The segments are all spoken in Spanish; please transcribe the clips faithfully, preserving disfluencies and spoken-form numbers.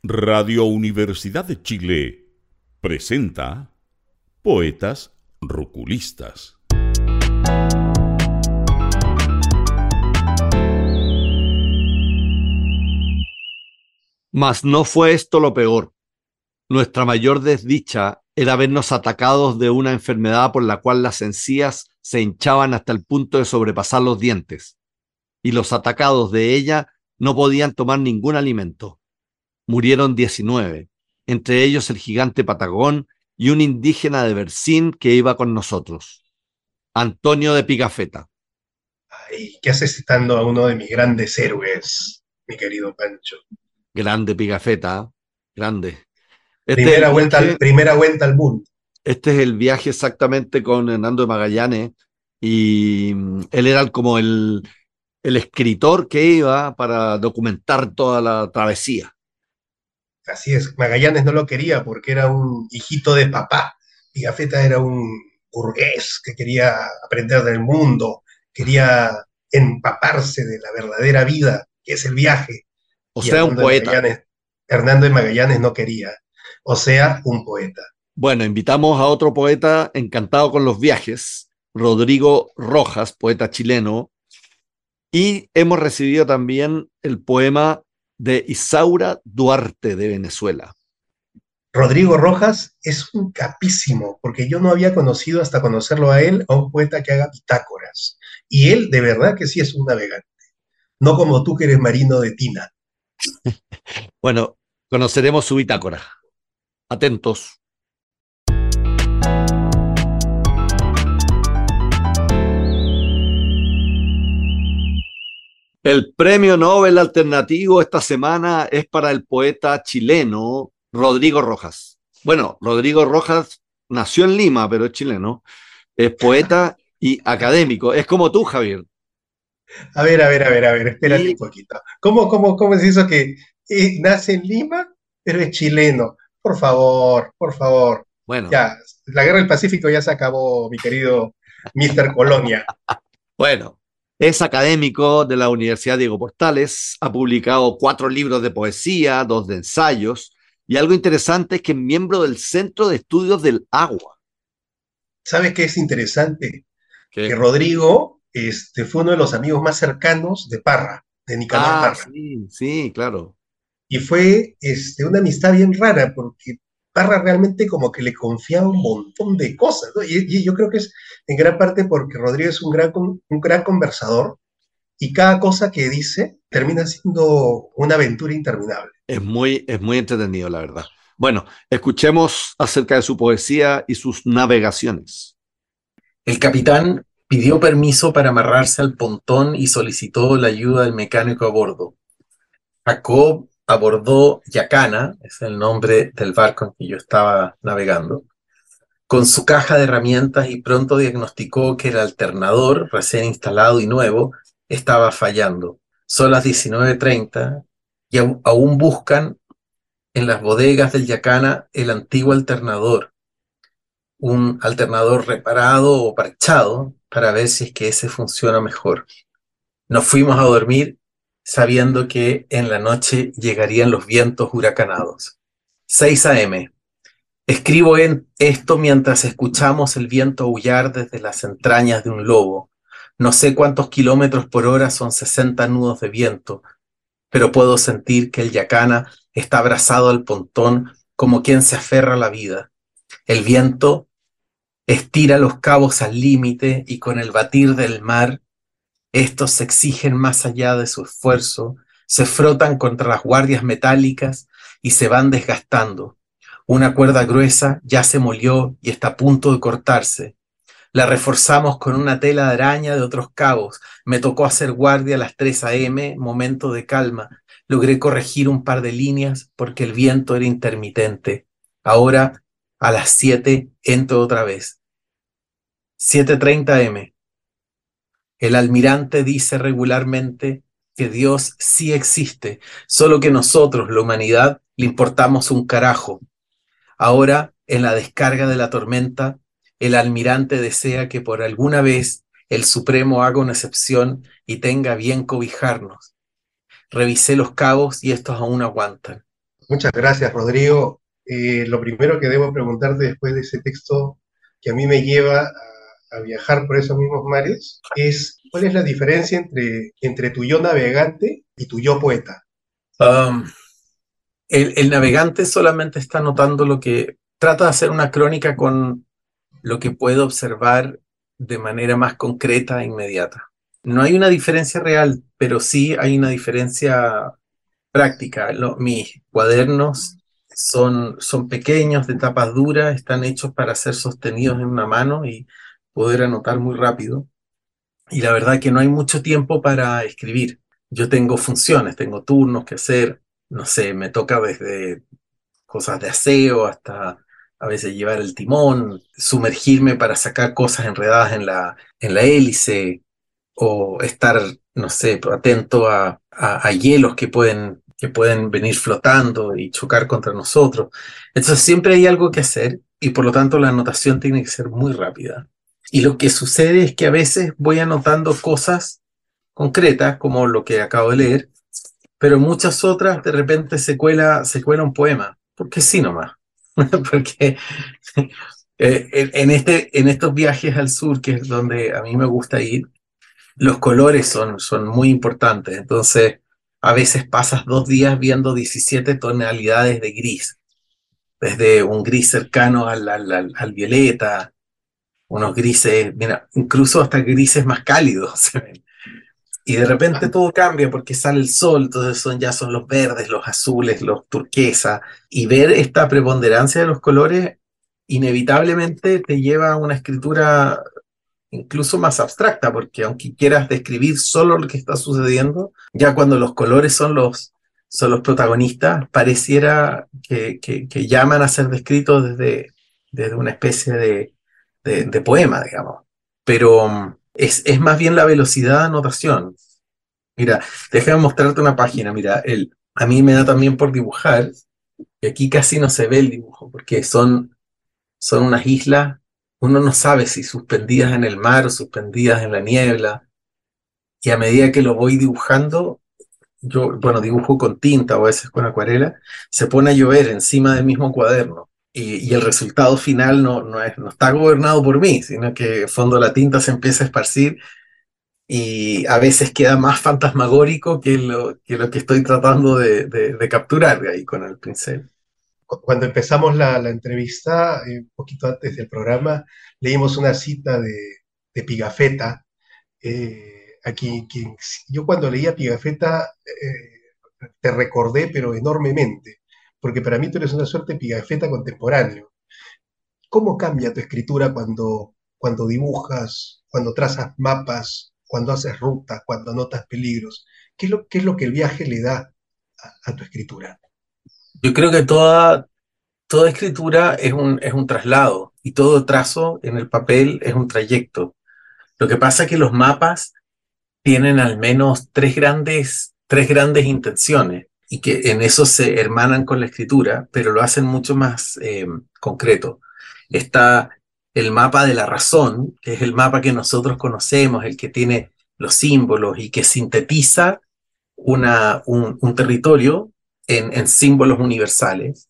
Radio Universidad de Chile presenta Poetas Ruculistas. Mas no fue esto lo peor. Nuestra mayor desdicha era vernos atacados de una enfermedad por la cual las encías se hinchaban hasta el punto de sobrepasar los dientes, y los atacados de ella no podían tomar ningún alimento. Murieron diecinueve, entre ellos el gigante Patagón y un indígena de Bersín que iba con nosotros, Antonio de Pigafetta. Ay, ¿qué haces citando a uno de mis grandes héroes, mi querido Pancho? Grande Pigafetta, grande. Este Primera, es vuelta viaje, al, primera vuelta al mundo. este es el viaje exactamente con Hernando de Magallanes, y mm, él era como el, el escritor que iba para documentar toda la travesía. Así es, Magallanes no lo quería porque era un hijito de papá. Pigafetta era un burgués que quería aprender del mundo, quería empaparse de la verdadera vida, que es el viaje. O Y sea, un Hernando de poeta. Magallanes, Hernando de Magallanes no quería. O sea, un poeta. Bueno, invitamos a otro poeta encantado con los viajes, Rodrigo Rojas, poeta chileno, y hemos recibido también el poema de Isaura Duarte de Venezuela. Rodrigo Rojas es un capísimo, porque yo no había conocido hasta conocerlo a él, a un poeta que haga bitácoras. Y él de verdad que sí es un navegante, no como tú que eres marino de tina. Bueno, conoceremos su bitácora. Atentos. El premio Nobel alternativo esta semana es para el poeta chileno Rodrigo Rojas. Bueno, Rodrigo Rojas nació en Lima, pero es chileno. Es poeta y académico. Es como tú, Javier. A ver, a ver, a ver, a ver, espérate Y un poquito. ¿Cómo, cómo, cómo es eso que eh, nace en Lima, pero es chileno? Por favor, por favor. bueno, Ya, la guerra del Pacífico ya se acabó, mi querido mister Colonia. bueno, es académico de la Universidad Diego Portales, ha publicado cuatro libros de poesía, dos de ensayos, y algo interesante es que es miembro del Centro de Estudios del Agua. ¿Sabes qué es interesante? Que ¿Qué? Rodrigo este, fue uno de los amigos más cercanos de Parra, de Nicanor Ah, Parra. sí, sí, claro. Y fue este, una amistad bien rara, porque Parra realmente como que le confiaba un montón de cosas, ¿no? Y, y yo creo que es en gran parte porque Rodrigo es un gran, un gran conversador y cada cosa que dice termina siendo una aventura interminable. Es muy, es muy entretenido, la verdad. Bueno, escuchemos acerca de su poesía y sus navegaciones. El capitán pidió permiso para amarrarse al pontón y solicitó la ayuda del mecánico a bordo. Jacob abordó Yacana, es el nombre del barco en que yo estaba navegando, con su caja de herramientas y pronto diagnosticó que el alternador, recién instalado y nuevo, estaba fallando. Son las diecinueve treinta y au- aún buscan en las bodegas del Yacana el antiguo alternador, un alternador reparado o parchado para ver si es que ese funciona mejor. Nos fuimos a dormir sabiendo que en la noche llegarían los vientos huracanados. seis a eme. Escribo en esto mientras escuchamos el viento aullar desde las entrañas de un lobo. No sé cuántos kilómetros por hora son sesenta nudos de viento, pero puedo sentir que el Yacana está abrazado al pontón como quien se aferra a la vida. El viento estira los cabos al límite y con el batir del mar, estos se exigen más allá de su esfuerzo, se frotan contra las guardias metálicas y se van desgastando. Una cuerda gruesa ya se molió y está a punto de cortarse. La reforzamos con una tela de araña de otros cabos. Me tocó hacer guardia a las tres a eme, momento de calma. Logré corregir un par de líneas porque el viento era intermitente. Ahora, a las siete, entro otra vez. siete treinta eme. El almirante dice regularmente que Dios sí existe, solo que nosotros, la humanidad, le importamos un carajo. Ahora, en la descarga de la tormenta, el almirante desea que por alguna vez el Supremo haga una excepción y tenga bien cobijarnos. Revisé los cabos y estos aún aguantan. Muchas gracias, Rodrigo. Eh, lo primero que debo preguntarte después de ese texto que a mí me lleva a, a viajar por esos mismos mares es, ¿cuál es la diferencia entre, entre tu yo navegante y tu yo poeta? Um, el, el navegante solamente está notando lo que trata de hacer una crónica con lo que puede observar de manera más concreta e inmediata. No hay una diferencia real, pero sí hay una diferencia práctica. Lo- mis cuadernos son, son pequeños, de tapas duras, están hechos para ser sostenidos en una mano y poder anotar muy rápido. Y la verdad que no hay mucho tiempo para escribir. Yo tengo funciones, tengo turnos que hacer, no sé, me toca desde cosas de aseo hasta a veces llevar el timón, sumergirme para sacar cosas enredadas en la, en la hélice o estar, no sé, atento a, a, a hielos que pueden, que pueden venir flotando y chocar contra nosotros. Entonces siempre hay algo que hacer y por lo tanto la anotación tiene que ser muy rápida. Y lo que sucede es que a veces voy anotando cosas concretas, como lo que acabo de leer, pero muchas otras de repente se cuela, se cuela un poema, porque sí nomás. Porque eh, en, este, en estos viajes al sur, que es donde a mí me gusta ir, los colores son, son muy importantes. Entonces, a veces pasas dos días viendo diecisiete tonalidades de gris, desde un gris cercano al, al, al, al violeta, unos grises, mira, incluso hasta grises más cálidos se ven. Y de repente todo cambia porque sale el sol, entonces son, ya son los verdes, los azules, los turquesa, y ver esta preponderancia de los colores inevitablemente te lleva a una escritura incluso más abstracta, porque aunque quieras describir solo lo que está sucediendo, ya cuando los colores son los, son los protagonistas, pareciera que, que, que llaman a ser descritos desde, desde una especie de, de, de poema, digamos. Pero um, es, es más bien la velocidad de anotación. Mira, déjame mostrarte una página. Mira, el, a mí me da también por dibujar, y aquí casi no se ve el dibujo, porque son, son unas islas, uno no sabe si suspendidas en el mar o suspendidas en la niebla, y a medida que lo voy dibujando, yo, bueno, dibujo con tinta o a veces con acuarela, se pone a llover encima del mismo cuaderno. Y, y el resultado final no, no, es, no está gobernado por mí, sino que en fondo la tinta se empieza a esparcir y a veces queda más fantasmagórico que lo que, lo que estoy tratando de, de, de capturar ahí con el pincel. Cuando empezamos la, la entrevista, eh, un poquito antes del programa, leímos una cita de, de Pigafetta. Eh, aquí, quien, yo cuando leía Pigafetta eh, te recordé, pero enormemente, porque para mí tú eres una suerte de Pigafetta contemporáneo. ¿Cómo cambia tu escritura cuando, cuando dibujas, cuando trazas mapas, cuando haces rutas, cuando anotas peligros? ¿Qué es lo, qué es lo que el viaje le da a, a tu escritura? Yo creo que toda, toda escritura es un, es un traslado y todo trazo en el papel es un trayecto. Lo que pasa es que los mapas tienen al menos tres grandes, tres grandes intenciones y que en eso se hermanan con la escritura, pero lo hacen mucho más eh, concreto. Está el mapa de la razón, que es el mapa que nosotros conocemos, el que tiene los símbolos y que sintetiza una, un, un territorio en, en símbolos universales.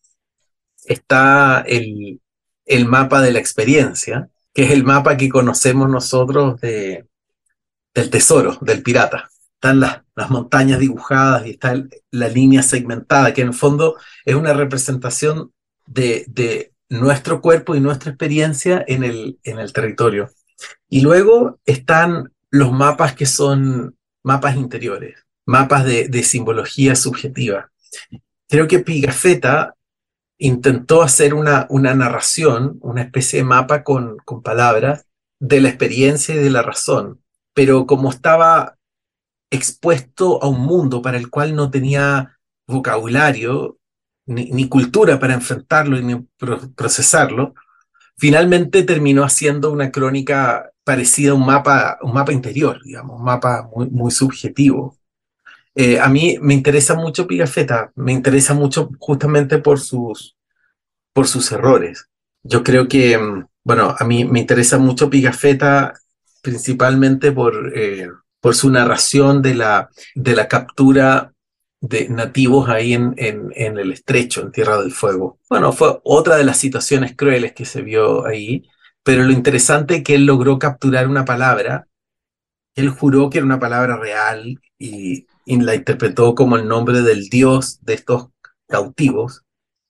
Está el, el mapa de la experiencia, que es el mapa que conocemos nosotros de, del tesoro, del pirata. Están las, las montañas dibujadas y está el, la línea segmentada, que en el fondo es una representación de, de nuestro cuerpo y nuestra experiencia en el, en el territorio. Y luego están los mapas que son mapas interiores, mapas de, de simbología subjetiva. Creo que Pigafetta intentó hacer una, una narración, una especie de mapa con, con palabras de la experiencia y de la razón, pero como estaba expuesto a un mundo para el cual no tenía vocabulario ni, ni cultura para enfrentarlo y ni pro- procesarlo, finalmente terminó haciendo una crónica parecida a un mapa, un mapa interior, digamos, un mapa muy, muy subjetivo. Eh, a mí me interesa mucho Pigafetta, me interesa mucho justamente por sus, por sus errores. Yo creo que, mm, bueno, a mí me interesa mucho Pigafetta principalmente por, eh, por su narración de la, de la captura de nativos ahí en, en, en el estrecho, en Tierra del Fuego. Bueno, fue otra de las situaciones crueles que se vio ahí, pero lo interesante es que él logró capturar una palabra. Él juró que era una palabra real y, y la interpretó como el nombre del dios de estos cautivos,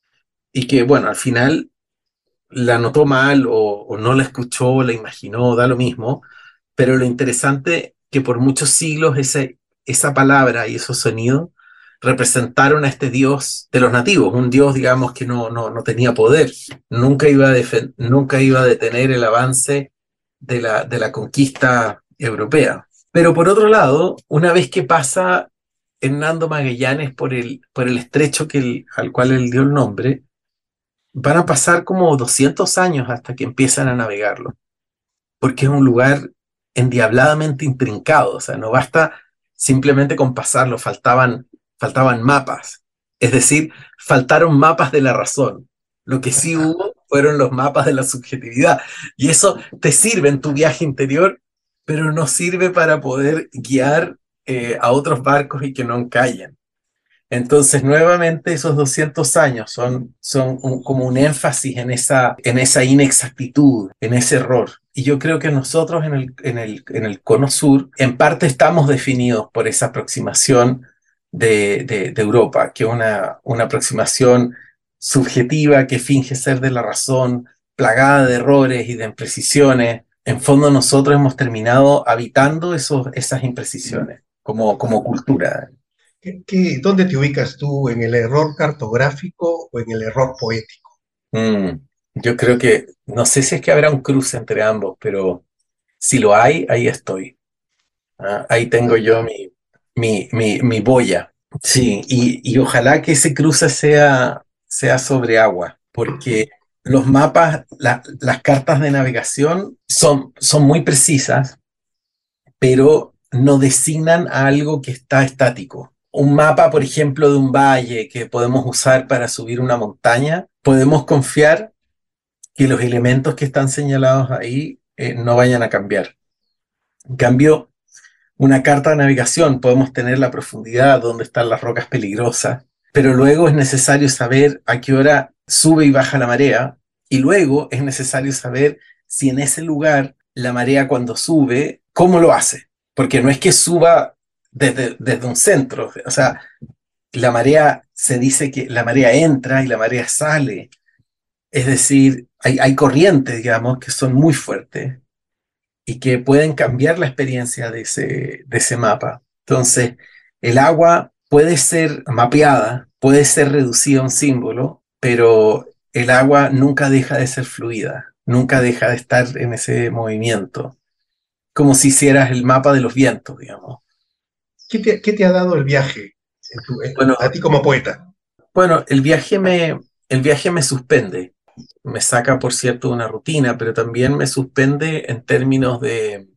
y que, bueno, al final la anotó mal o, o no la escuchó, la imaginó, da lo mismo, pero lo interesante que por muchos siglos ese, esa palabra y esos sonidos representaron a este dios de los nativos, un dios, digamos, que no, no, no tenía poder, nunca iba a, defen- nunca iba a detener el avance de la, de la conquista europea. Pero por otro lado, una vez que pasa Hernando Magallanes por el, por el estrecho que el- al cual él dio el nombre, van a pasar como doscientos años hasta que empiezan a navegarlo, porque es un lugar endiabladamente intrincado, o sea, no basta simplemente con pasarlo, faltaban, faltaban mapas, es decir, faltaron mapas de la razón. Lo que sí hubo fueron los mapas de la subjetividad, y eso te sirve en tu viaje interior, pero no sirve para poder guiar eh, a otros barcos y que no encallen. Entonces, nuevamente, esos doscientos años son, son un- como un énfasis en esa, en esa inexactitud, en ese error. Y yo creo que nosotros en el, en el, en el Cono Sur, en parte estamos definidos por esa aproximación de, de, de Europa, que es una, una aproximación subjetiva que finge ser de la razón, plagada de errores y de imprecisiones. En fondo, nosotros hemos terminado habitando esos, esas imprecisiones como, como cultura. ¿Qué, qué- dónde te ubicas tú? ¿En el error cartográfico o en el error poético? Mm, yo creo que, no sé si es que habrá un cruce entre ambos, pero si lo hay, ahí estoy. ¿Ah? Ahí tengo yo mi, mi, mi, mi boya. Sí, y, y ojalá que ese cruce sea, sea sobre agua, porque los mapas, la- las cartas de navegación son, son muy precisas, pero no designan a algo que está estático. Un mapa, por ejemplo, de un valle que podemos usar para subir una montaña, podemos confiar que los elementos que están señalados ahí eh, no vayan a cambiar. En cambio, una carta de navegación podemos tener la profundidad donde están las rocas peligrosas, pero luego es necesario saber a qué hora sube y baja la marea, y luego es necesario saber si en ese lugar la marea cuando sube, cómo lo hace, porque no es que suba desde, desde un centro, o sea, la marea se dice que la marea entra y la marea sale, es decir, hay, hay corrientes, digamos, que son muy fuertes y que pueden cambiar la experiencia de ese, de ese mapa. Entonces, el agua puede ser mapeada, puede ser reducida a un símbolo, pero el agua nunca deja de ser fluida, nunca deja de estar en ese movimiento, como si hicieras el mapa de los vientos, digamos. ¿Qué te, qué te ha dado el viaje en tu- en- Bueno, a ti como poeta? bueno, el viaje me, el viaje me suspende, me saca, por cierto, de una rutina, pero también me suspende en términos de,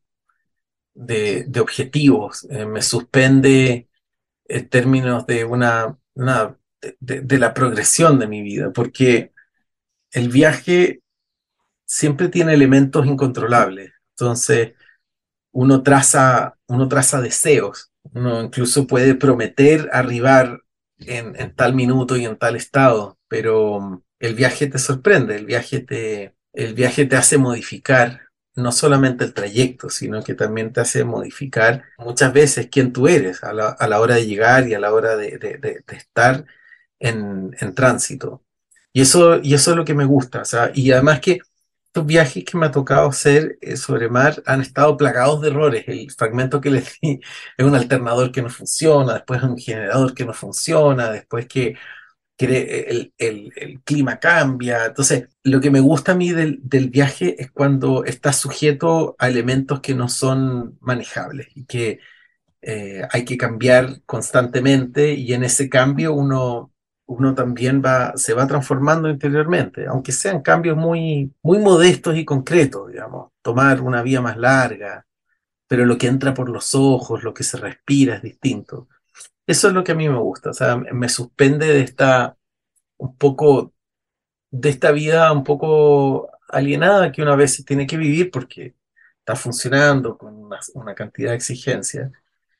de, de objetivos, eh, me suspende en términos de una, una de, de- de la progresión de mi vida, porque el viaje siempre tiene elementos incontrolables. Entonces, uno traza, uno traza deseos, uno incluso puede prometer arribar en, en tal minuto y en tal estado, pero mm, el viaje te sorprende, el viaje te, el viaje te hace modificar no solamente el trayecto, sino que también te hace modificar muchas veces quién tú eres a la, a la hora de llegar y a la hora de, de- de- de estar en, en tránsito. Y eso, y eso es lo que me gusta, o sea, y además que estos viajes que me ha tocado hacer eh, sobre mar han estado plagados de errores. El fragmento que les di es un alternador que no funciona, después un generador que no funciona, después que, que el, el- el clima cambia. Entonces, lo que me gusta a mí del, del viaje es cuando está sujeto a elementos que no son manejables y que eh, hay que cambiar constantemente, y en ese cambio uno, uno también va, se va transformando interiormente, aunque sean cambios muy, muy modestos y concretos, digamos, tomar una vía más larga, pero lo que entra por los ojos, lo que se respira es distinto. Eso es lo que a mí me gusta, o sea, me suspende de esta, un poco, de esta vida un poco alienada que uno a veces tiene que vivir porque está funcionando con una, una cantidad de exigencias,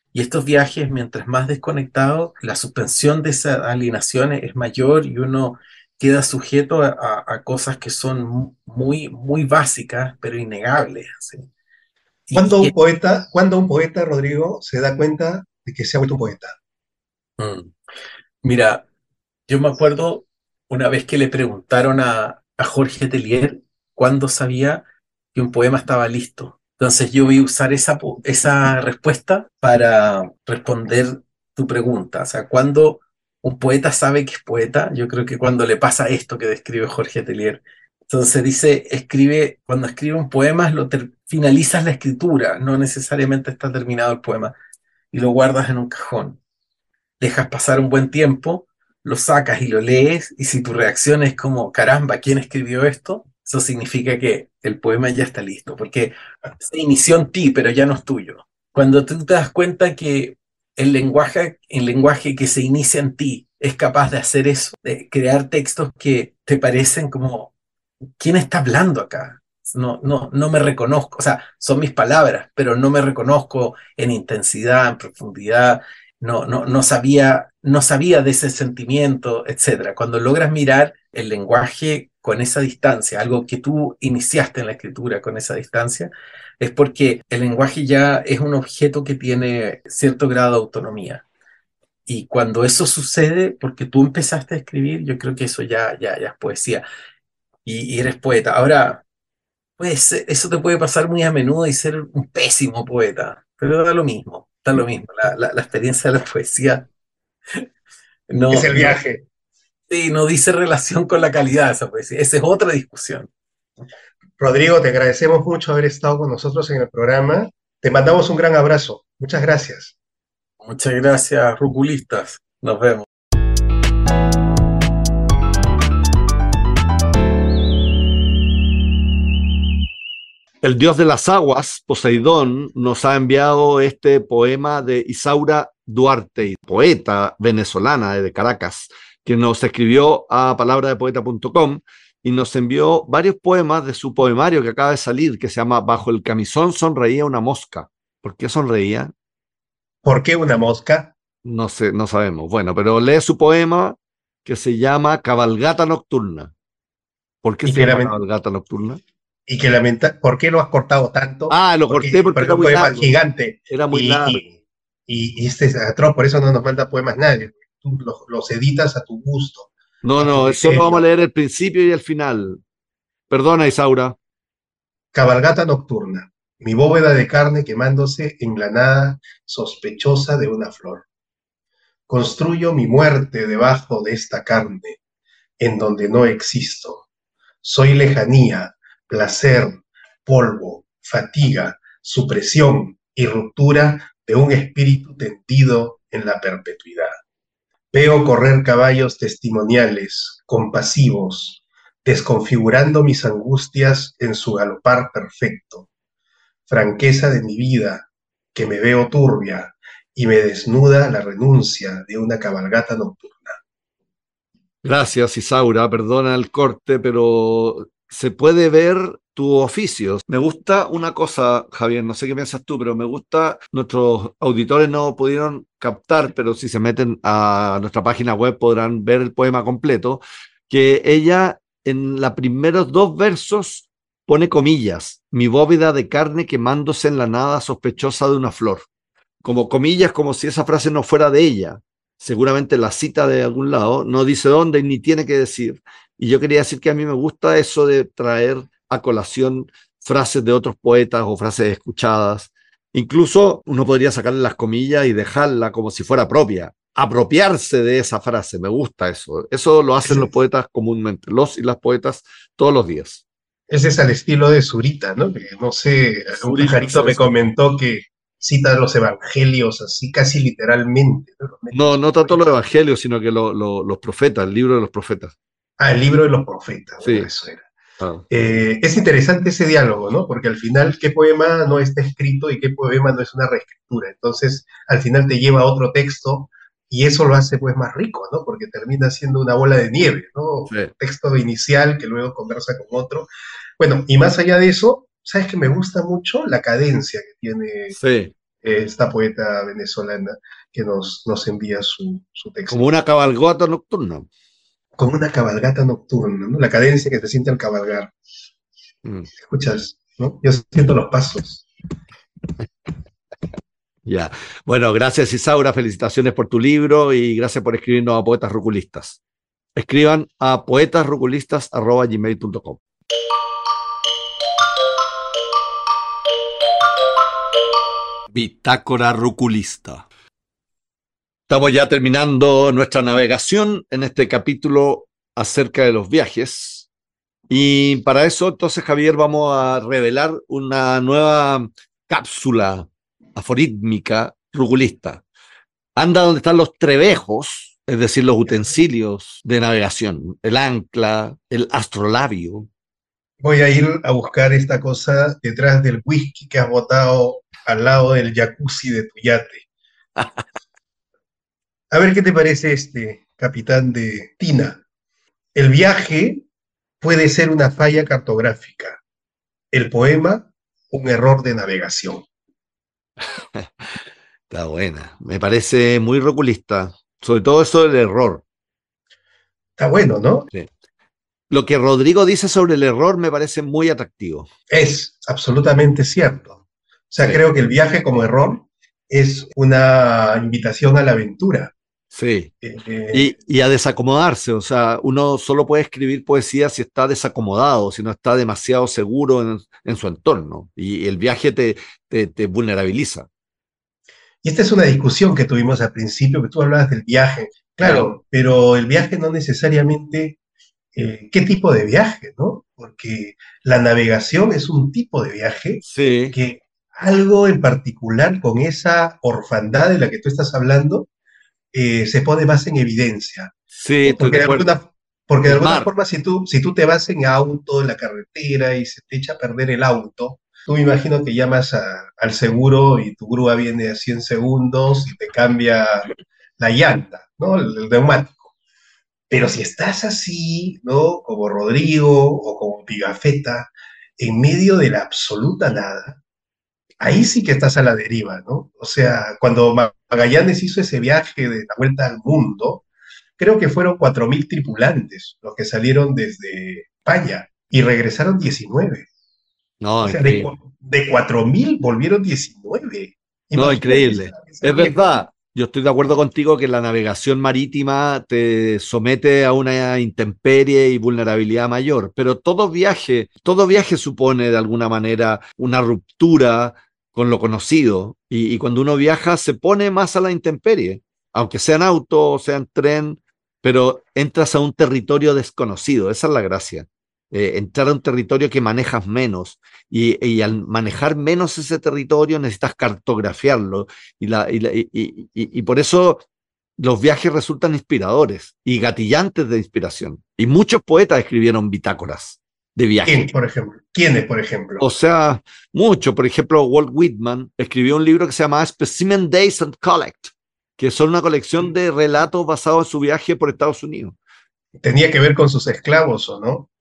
Y estos viajes, mientras más desconectado, la suspensión de esas alienaciones es mayor y uno queda sujeto a, a- a cosas que son muy, muy básicas, pero innegables. ¿Sí? Y, Cuando y- un poeta, cuando un poeta, Rodrigo, se da cuenta de que se ha vuelto un poeta. mm, mira, yo me acuerdo una vez que le preguntaron a, a Jorge Telier cuándo sabía que un poema estaba listo. Entonces yo voy a usar esa, po- esa respuesta para responder tu pregunta. O sea, cuando un poeta sabe que es poeta, yo creo que cuando le pasa esto que describe Jorge Telier. Entonces dice, escribe, cuando escribe un poema, lo ter- finalizas la escritura, no necesariamente está terminado el poema, y lo guardas en un cajón. Dejas pasar un buen tiempo, lo sacas y lo lees, y si tu reacción es como, caramba, ¿quién escribió esto? Eso significa que el poema ya está listo, porque se inició en ti, pero ya no es tuyo. Cuando tú te das cuenta que el lenguaje, el lenguaje que se inicia en ti es capaz de hacer eso, de crear textos que te parecen como, ¿quién está hablando acá? No, no, no me reconozco, o sea, son mis palabras, pero no me reconozco en intensidad, en profundidad, no, no, no sabía, no sabía de ese sentimiento, etcétera. Cuando logras mirar el lenguaje con esa distancia, algo que tú iniciaste en la escritura con esa distancia, es porque el lenguaje ya es un objeto que tiene cierto grado de autonomía. Y cuando eso sucede, porque tú empezaste a escribir, yo creo que eso ya, ya, ya es poesía y, y eres poeta. Ahora, pues eso te puede pasar muy a menudo y ser un pésimo poeta, pero da lo mismo, da lo mismo. La, la, la experiencia de la poesía Es no, el no, viaje. sí, no dice relación con la calidad de esa poesía. Esa es otra discusión. Rodrigo, te agradecemos mucho haber estado con nosotros en el programa. Te mandamos un gran abrazo. Muchas gracias. Muchas gracias, ruculistas. Nos vemos. El dios de las aguas, Poseidón, nos ha enviado este poema de Isaura Duarte, poeta venezolana de Caracas, que nos escribió a palabra de poeta punto com y nos envió varios poemas de su poemario que acaba de salir, que se llama Bajo el camisón sonreía una mosca. ¿Por qué sonreía? ¿Por qué una mosca? No sé, no sabemos. Bueno, pero lee su poema que se llama Cabalgata Nocturna. ¿Por qué Y se que, llama lamen- Cabalgata Nocturna? y que lamenta, ¿por qué lo has cortado tanto? Ah, lo corté Porque, porque porque es era un muy poema largo. gigante Era muy y, largo. y, y, y este es atroz, por eso no nos manda poemas nadie. Tú los, los editas a tu gusto, No, a tu no, solo vamos a criterio. leer el principio y el final. Perdona, Isaura. Cabalgata nocturna, mi bóveda de carne quemándose en la nada sospechosa de una flor. Construyo mi muerte debajo de esta carne, en donde no existo. Soy lejanía, placer, polvo, fatiga, supresión y ruptura de un espíritu tendido en la perpetuidad. Veo correr caballos testimoniales, compasivos, desconfigurando mis angustias en su galopar perfecto. Franqueza de mi vida, que me veo turbia y me desnuda la renuncia de una cabalgata nocturna. Gracias, Isaura. Perdona el corte, pero se puede ver tu oficio. Me gusta una cosa, Javier, no sé qué piensas tú, pero me gusta, nuestros auditores no pudieron captar, pero si se meten a nuestra página web podrán ver el poema completo, que ella en los primeros dos versos pone comillas, mi bóveda de carne quemándose en la nada sospechosa de una flor. Como comillas, como si esa frase no fuera de ella. Seguramente la cita de algún lado, no dice dónde ni tiene que decir. Y yo quería decir que a mí me gusta eso de traer a colación frases de otros poetas o frases escuchadas. Incluso uno podría sacarle las comillas y dejarla como si fuera propia. Apropiarse de esa frase, me gusta eso. Eso lo hacen Ese, los poetas comúnmente, los y las poetas todos los días. ese es al estilo de Zurita, ¿no? Que, no sé, un Zurita pajarito hace me eso. comentó que cita los evangelios así casi literalmente, ¿no? Los mete en No, su no tanto los poema. evangelios, sino que lo, lo, los profetas, el libro de los profetas. Ah, el libro de los profetas, bueno, Sí. eso era. Ah. Eh, es interesante ese diálogo, ¿no? Porque al final, ¿qué poema no está escrito y qué poema no es una reescritura? Entonces, al final te lleva a otro texto y eso lo hace pues más rico, ¿no? Porque termina siendo una bola de nieve, ¿no? Sí. Texto inicial que luego conversa con otro. Bueno, y más allá de eso, ¿sabes que me gusta mucho la cadencia que tiene Sí. eh, esta poeta venezolana que nos, nos envía su, su texto. Como una cabalgata nocturna. Como una cabalgata nocturna, ¿no? La cadencia que se siente al cabalgar. Mm. ¿Escuchas? ¿No? Yo siento los pasos. Ya. Bueno, gracias Isaura, felicitaciones por tu libro y gracias por escribirnos a Poetas Ruculistas. Escriban a poetasruculistas arroba gmail punto com. Bitácora Ruculista. Estamos ya terminando nuestra navegación en este capítulo acerca de los viajes. Y para eso, entonces, Javier, vamos a revelar una nueva cápsula aforítmica ruculista. Anda donde están los trebejos, es decir, los utensilios de navegación, el ancla, el astrolabio. Voy a ir a buscar esta cosa detrás del whisky que has botado al lado del jacuzzi de tu yate. A ver qué te parece este, capitán de Tina. El viaje puede ser una falla cartográfica. El poema, un error de navegación. Está buena. Me parece muy roculista. Sobre todo eso del error. Está bueno, ¿no? Sí. Lo que Rodrigo dice sobre el error me parece muy atractivo. Es absolutamente cierto. O sea, Sí. creo que el viaje como error es una invitación a la aventura. Sí. Eh, Y, y a desacomodarse. O sea, uno solo puede escribir poesía si está desacomodado, si no está demasiado seguro en, en su entorno. Y el viaje te, te, te vulnerabiliza. Y esta es una discusión que tuvimos al principio, que tú hablabas del viaje. Claro, pero el viaje no necesariamente, eh, ¿qué tipo de viaje, no? Porque la navegación es un tipo de viaje Sí, que algo en particular con esa orfandad de la que tú estás hablando eh, se pone más en evidencia, sí, ¿no? estoy Porque de de acuerdo. alguna, porque de El alguna mar. forma si tú, si tú te vas en auto, en la carretera y se te echa a perder el auto, tú me imagino que llamas a- al seguro y tu grúa viene a cien segundos y te cambia la llanta, ¿no? El, el neumático. Pero si estás así, ¿no? Como Rodrigo o como Pigafetta, en medio de la absoluta nada, ahí sí que estás a la deriva, ¿no? O sea, cuando Magallanes hizo ese viaje de la vuelta al mundo, creo que fueron cuatro mil tripulantes los que salieron desde España y regresaron diecinueve. O No, sea, de, increíble. cu- de cuatro mil volvieron diecinueve. No, Imagínate esa, increíble. ese Es riesgo. verdad. Yo estoy de acuerdo contigo que la navegación marítima te somete a una intemperie y vulnerabilidad mayor, pero todo viaje, todo viaje supone de alguna manera una ruptura con lo conocido y, y cuando uno viaja se pone más a la intemperie, aunque sea en auto, sea en tren, pero entras a un territorio desconocido, esa es la gracia. Eh, entrar a un territorio que manejas menos y, y al manejar menos ese territorio necesitas cartografiarlo y, la, y, la, y, y, y, por eso los viajes resultan inspiradores y gatillantes de inspiración. Y muchos poetas escribieron bitácoras de viaje. ¿Quién, por ejemplo? ¿Quiénes, por ejemplo? O sea, mucho. Por ejemplo, Walt Whitman escribió un libro que se llama Specimen Days and Collect, que son una colección de relatos basados en su viaje por Estados Unidos. ¿Tenía que ver con sus esclavos o no?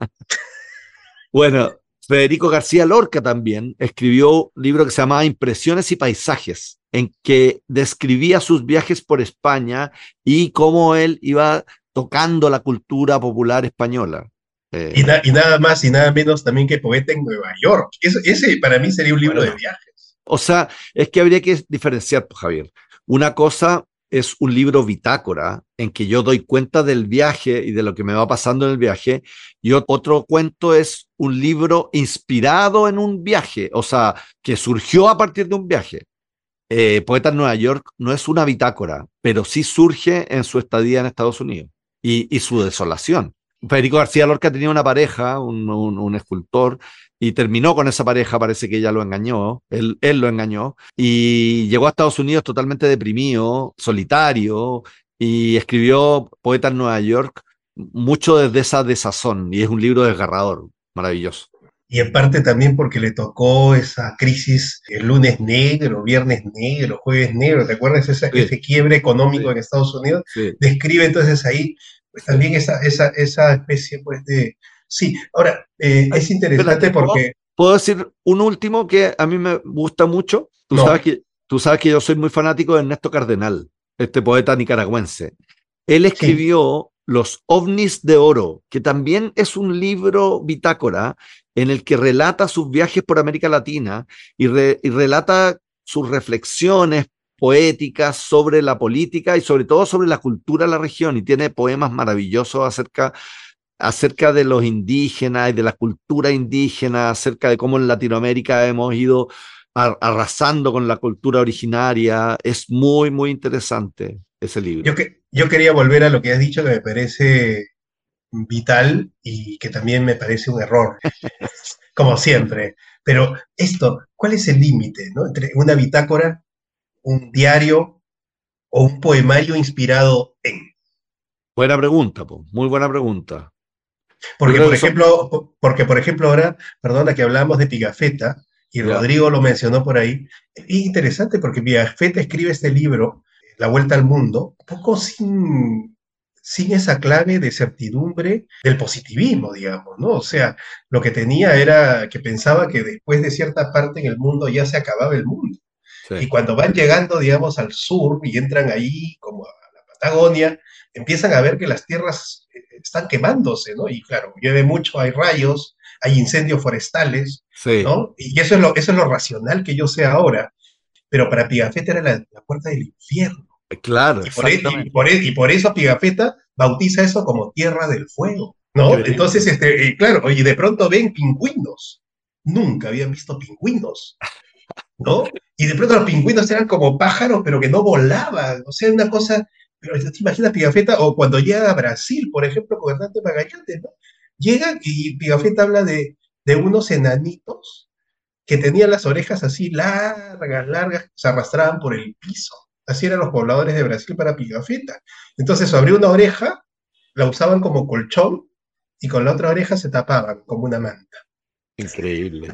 Bueno, Federico García Lorca también escribió un libro que se llamaba Impresiones y Paisajes, en que describía sus viajes por España y cómo él iba tocando la cultura popular española. Eh, Y, na- y nada más y nada menos también que Poeta en Nueva York. Eso- ese para mí sería un libro bueno, de viajes. o sea, es que habría que diferenciar, pues, Javier. Una cosa es un libro bitácora en que yo doy cuenta del viaje y de lo que me va pasando en el viaje, y otro cuento es un libro inspirado en un viaje, o sea, que surgió a partir de un viaje. Eh, Poeta en Nueva York no es una bitácora, pero sí surge en su estadía en Estados Unidos y, y su desolación. Federico García Lorca tenía una pareja, un, un, un escultor, y terminó con esa pareja, parece que ella lo engañó, él, él lo engañó, y llegó a Estados Unidos totalmente deprimido, solitario, y escribió Poeta en Nueva York mucho desde esa desazón, y es un libro desgarrador, maravilloso. Y en parte también porque le tocó esa crisis, el lunes negro, viernes negro, jueves negro, ¿te acuerdas? Esa, Sí, ese quiebre económico sí, en Estados Unidos. sí, Describe entonces ahí pues sí. también esa, esa, esa especie pues de... Sí, ahora, eh, Ay, es interesante espérate, ¿puedo, porque... puedo decir un último que a mí me gusta mucho? Tú sabes No, que tú sabes que yo soy muy fanático de Ernesto Cardenal, este poeta nicaragüense. Él escribió sí. Los ovnis de oro, que también es un libro bitácora en el que relata sus viajes por América Latina y, re, y relata sus reflexiones poéticas sobre la política y sobre todo sobre la cultura de la región, y tiene poemas maravillosos acerca, acerca de los indígenas y de la cultura indígena, acerca de cómo en Latinoamérica hemos ido arrasando con la cultura originaria. Es muy, muy interesante ese libro. Yo, que, yo quería volver a lo que has dicho, que me parece vital y que también me parece un error, como siempre. Pero esto, ¿cuál es el límite, ¿no? Entre una bitácora, un diario o un poemario inspirado en? Buena pregunta, po. Muy buena pregunta. Porque por, ejemplo, son... porque, por ejemplo, ahora, perdona, que hablamos de Pigafetta, y yeah. Rodrigo lo mencionó por ahí, es interesante porque Pigafetta escribe este libro, La Vuelta al Mundo, un poco sin, sin esa clave de certidumbre del positivismo, digamos, ¿no? O sea, lo que tenía era que pensaba que después de cierta parte en el mundo ya se acababa el mundo. Sí. Y cuando van llegando, digamos, al sur y entran ahí como a la Patagonia, empiezan a ver que las tierras están quemándose, ¿no? Y claro, llueve mucho, hay rayos, hay incendios forestales, sí. ¿no? Y eso es, lo, eso es lo racional que yo sé ahora, pero para Pigafetta era la, la puerta del infierno. Claro, y por, y, por, y por eso Pigafetta bautiza eso como Tierra del Fuego, ¿no? Increíble. Entonces, este, claro, y de pronto ven pingüinos, nunca habían visto pingüinos, ¿no? Y de pronto los pingüinos eran como pájaros, pero que no volaban, o sea, una cosa... Pero te imaginas Pigafetta, o cuando llega a Brasil, por ejemplo, con Hernando Magallanes, ¿no? Llega y Pigafetta habla de, de unos enanitos que tenían las orejas así largas, largas, se arrastraban por el piso. Así eran los pobladores de Brasil para Pigafetta. Entonces, sobre una oreja, la usaban como colchón, y con la otra oreja se tapaban como una manta. Increíble.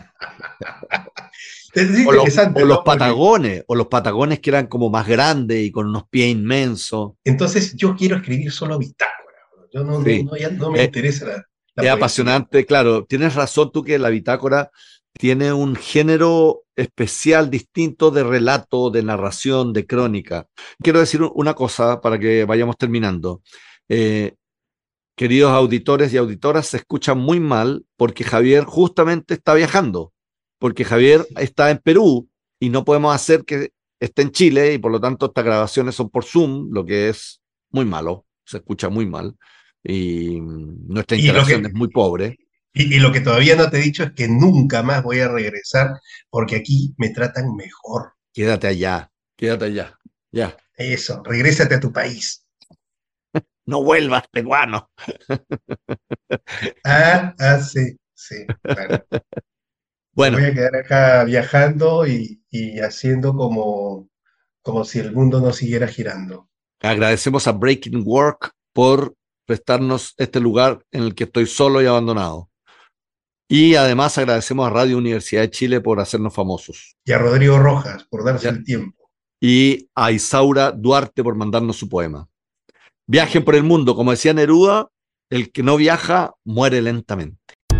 Es o, los, o ¿no? los patagones, o los patagones que eran como más grandes y con unos pies inmensos. Entonces yo quiero escribir solo bitácora. Yo no, sí. no, no, ya no me eh, interesa la, la Es poesía. apasionante, claro. Tienes razón tú que la bitácora tiene un género especial, distinto de relato, de narración, de crónica. Quiero decir una cosa para que vayamos terminando. Eh, queridos auditores y auditoras, se escuchan muy mal porque Javier justamente está viajando, porque Javier está en Perú y no podemos hacer que esté en Chile, y por lo tanto estas grabaciones son por Zoom, lo que es muy malo, se escucha muy mal y nuestra interacción que, es muy pobre. Y, y lo que todavía no te he dicho es que nunca más voy a regresar porque aquí me tratan mejor. Quédate allá, quédate allá, ya. Eso, regrésate a tu país. No vuelvas, peruano. Ah, ah, sí, sí, claro. Bueno. Me voy a quedar acá viajando y, y haciendo como, como si el mundo no siguiera girando. Agradecemos a Breaking Work por prestarnos este lugar en el que estoy solo y abandonado. Y además agradecemos a Radio Universidad de Chile por hacernos famosos. Y a Rodrigo Rojas por darse ya. el tiempo. Y a Isaura Duarte por mandarnos su poema. Viajen por el mundo, como decía Neruda, el que no viaja muere lentamente.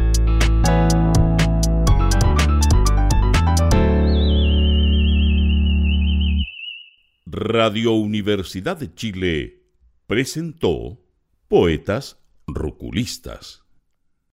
Radio Universidad de Chile presentó Poetas Ruculistas.